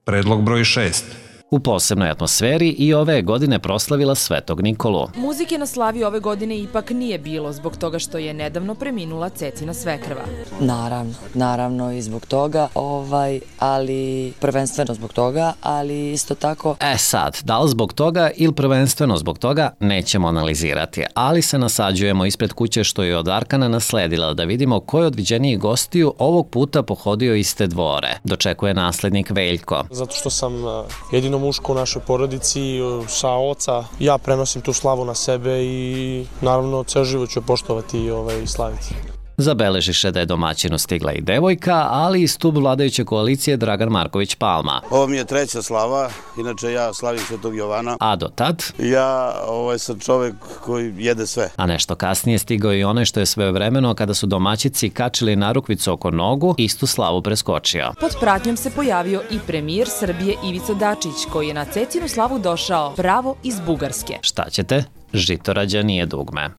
Predlog broj 6. U posebnoj atmosferi i ove godine proslavila Svetog Nikolu. Muzike na slavi ove godine ipak nije bilo zbog toga što je nedavno preminula Cecina svekrva. Naravno i zbog toga, ali prvenstveno zbog toga, ali isto tako... Sad, da li zbog toga ili prvenstveno zbog toga nećemo analizirati, ali se nasađujemo ispred kuće što je od Arkana nasledila da vidimo ko je od viđenijih gostiju ovog puta pohodio iste dvore. Dočekuje naslednik Veljko. Zato što sam jedino muško u našoj porodici, sa oca, ja prenosim tu slavu na sebe i naravno ceo život ću poštovati i slaviti. Zabeležiše da je domaćinu stigla i devojka, ali i stub vladajuće koalicije Dragan Marković Palma. Ovo mi je treća slava, inače ja slavim Svetog Jovana. A do tad? Ja sam čovek koji jede sve. A nešto kasnije stigao i onaj što je svojevremeno kada su domaćici kačili narukvicu oko nogu, istu slavu preskočio. Pod pratnjom se pojavio i premijer Srbije Ivica Dačić, koji je na Cecinu slavu došao pravo iz Bugarske. Šta ćete? Žitorađa nije dugme.